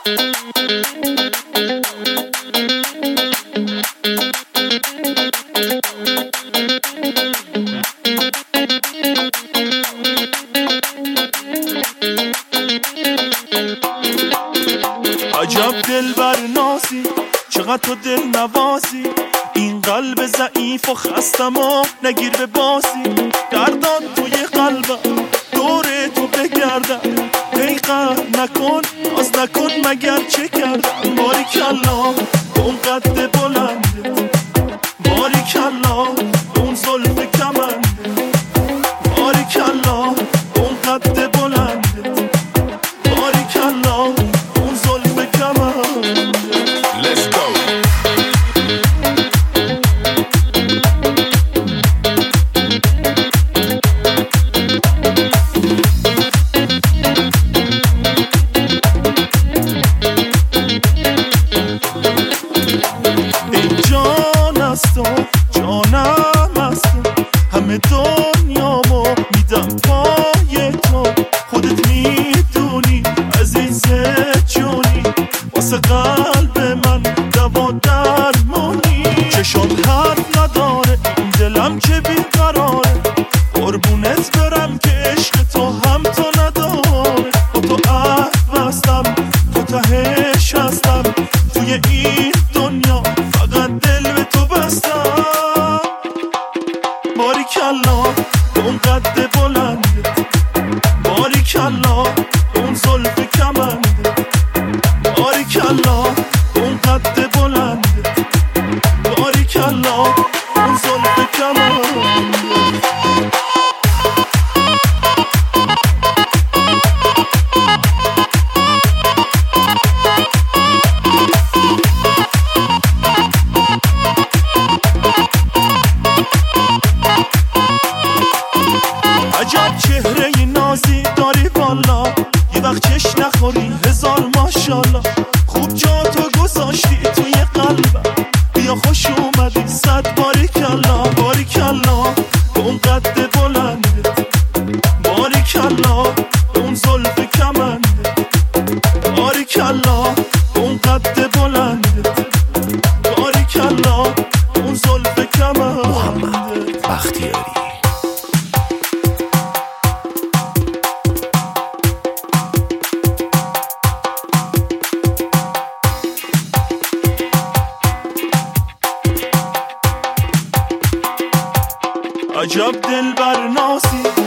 عجب دلبر نازی، چقدر تو دل نوازی، این قلب ضعیف و خستم و نگیر به بازی. گردان توی قلبم دور تو بگردم، ای قهر نکن از نکن مگر چه کردم. باریکالله اون قد بلنده، باریکالله اون زلف کمنده، باریکالله اون قد بلنده، باریکالله اون زلف کمنده. Let's go. جانم است همه دنیامو میدم پای تو، خودت میدونی عزیز جونی، واسه قلب من دوا درمونی. چشات حرف نداره دلم که بیقراره، قربونت برم که عشق تو هم تو نداره. با تو عهد بستم تو تهش هستم، توی این دنیا فقط دل به تو بستم. باریکالله اون قد بلنده، باریکالله اون زلف کمنده، باریکالله اون قد بلنده، باریکالله اون زلف کمنده. عجب چهره نازی داری والا، یه وقت چش نخوری هزار ماشالله. خوب جا تو گذاشتی توی قلبم، بیا خوش اومدی صد باریکالله. باریکالله اون قد بلنده، باریکالله اون زلف کمنده، باریکالله اون قد بلنده، باریکالله اون زلف کمنده. محمد بختیاری. عجب دلبر نازی،